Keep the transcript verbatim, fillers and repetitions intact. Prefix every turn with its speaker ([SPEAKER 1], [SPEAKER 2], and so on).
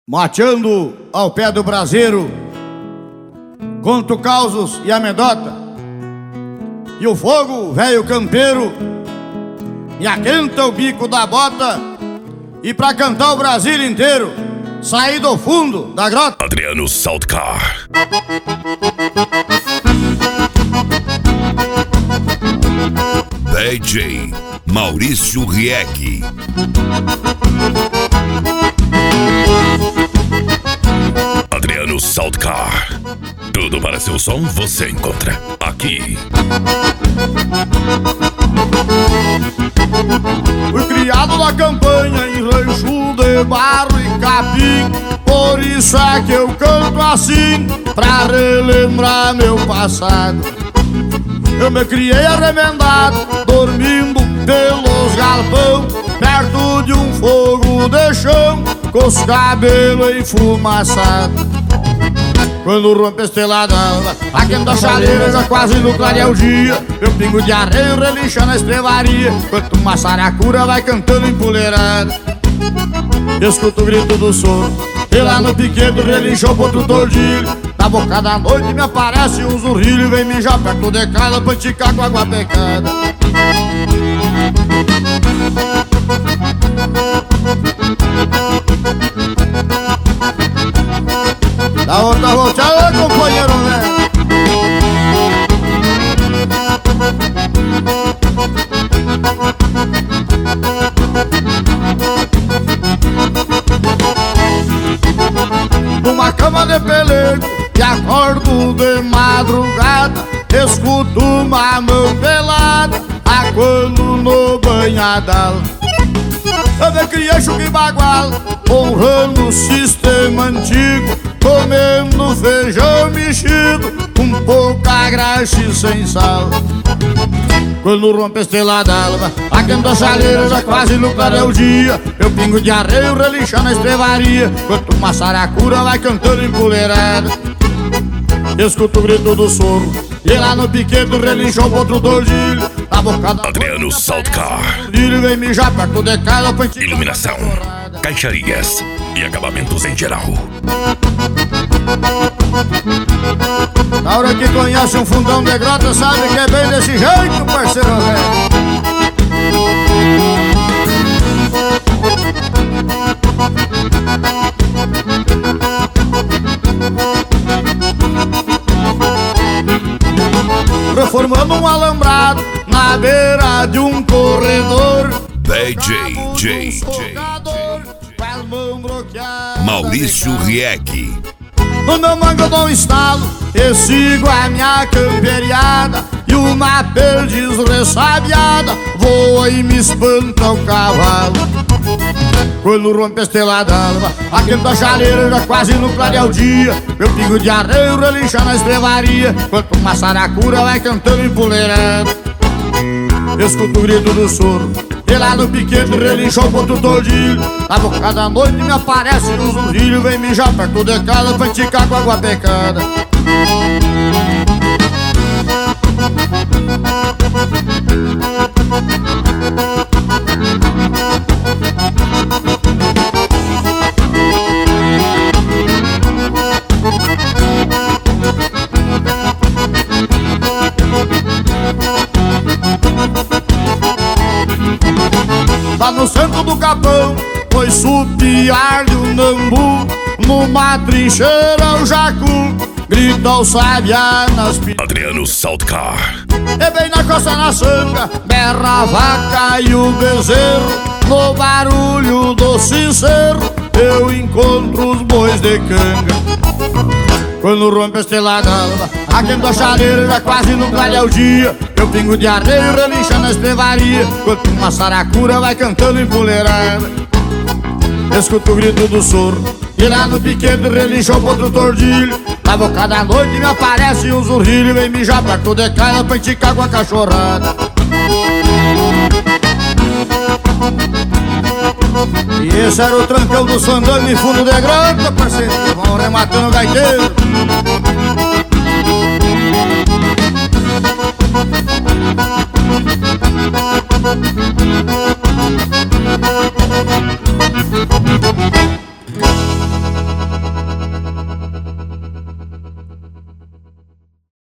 [SPEAKER 1] Mateando ao pé do braseiro, conto causos e amedota, e o fogo, velho campeiro, me aquenta o bico da bota. E pra cantar o Brasil inteiro, saí do fundo da grota.
[SPEAKER 2] Adriano Saltcar. D J Maurício Rieck. Adriano Saltcar. Tudo para seu som você encontra aqui.
[SPEAKER 1] Fui criado na campanha em rancho de barro e capim, por isso é que eu canto assim, pra relembrar meu passado. Eu me criei arremendado, dormindo pelos galpão, perto de um fogo de chão, com os cabelos enfumaçados. Quando rompe a estrela d'alva, aquenta a chaleira, já quase no clarear o dia, meu pingo de arreio relincha na estrevaria, enquanto uma saracura vai cantando empoleirada. Escuto o grito do sono, e lá no piquedo relinchou pro outro tordilho. Na boca da noite me aparece um zurrilho, vem mijar perto de casa pra esticar com água pecada. Dá outra volteada, companheiro, né? Numa cama de pelego e acordo de madrugada, escuto uma mão pelada aguando no banhadal. Eu me criei chuque bagual, honrando o sistema antigo, comendo feijão mexido, com pouca graxa e sem sal. Quando rompe a estrela d'alva, aquenta a chaleira, já quase no clarear o dia, meu pingo de arreio relincha na estrevaria, enquanto uma saracura vai cantando empoleirada. Escuto o grito do soro, e lá no piquedo relinchou pro outro tordilho. Na boca da
[SPEAKER 2] Adriano Saltcar.
[SPEAKER 1] Ele vem mijar perto de casa pra enticar.
[SPEAKER 2] Iluminação, caixarias e acabamentos em geral.
[SPEAKER 1] Na hora que conhece um fundão de grota, sabe que é bem desse jeito, parceiro velho. Reformando um alambrado na beira de um corredor,
[SPEAKER 2] D J J J Maurício Rieck.
[SPEAKER 1] no meu mango eu dou um estalo e sigo a minha camperiada, e uma perdiz ressabiada voa e me espanta o cavalo. Quando rompe a estrela d'alva, aquenta a chaleira, já quase no clarear o dia, meu pingo de arreio relincha na estrevaria, enquanto uma saracura vai cantando empoleirada. Escuto o grito do soro, e lá no piquedo relinchou pro outro tordilho. Na boca da noite me aparece um zurrilho, vem mijar perto de casa pra esticar com água pecada. Lá no centro do capão, foi supiar-lhe o nambu, numa trincheira o jacu grita o sabiá nas pi...
[SPEAKER 2] Adriano Saltcar.
[SPEAKER 1] E bem na costa na sanga, berra a vaca e o bezerro, no barulho do sincero eu encontro os bois de canga. Quando rompe a estrela d'alva, aquenta a chaleira, já quase no clarear o dia, meu pingo de arreio relincha na estrevaria, enquanto uma saracura vai cantando empoleirada. Escuto o grito do soro, e lá no piquedo relinchou pro outro tordilho. Na boca da noite me aparece um zurrilho, vem mijar perto de casa pra enticar com a cachorrada. E esse era o trancão do Sandano em fundo de grota, parceiro. Vão rematando o gaiteiro.
[SPEAKER 3] Thank you.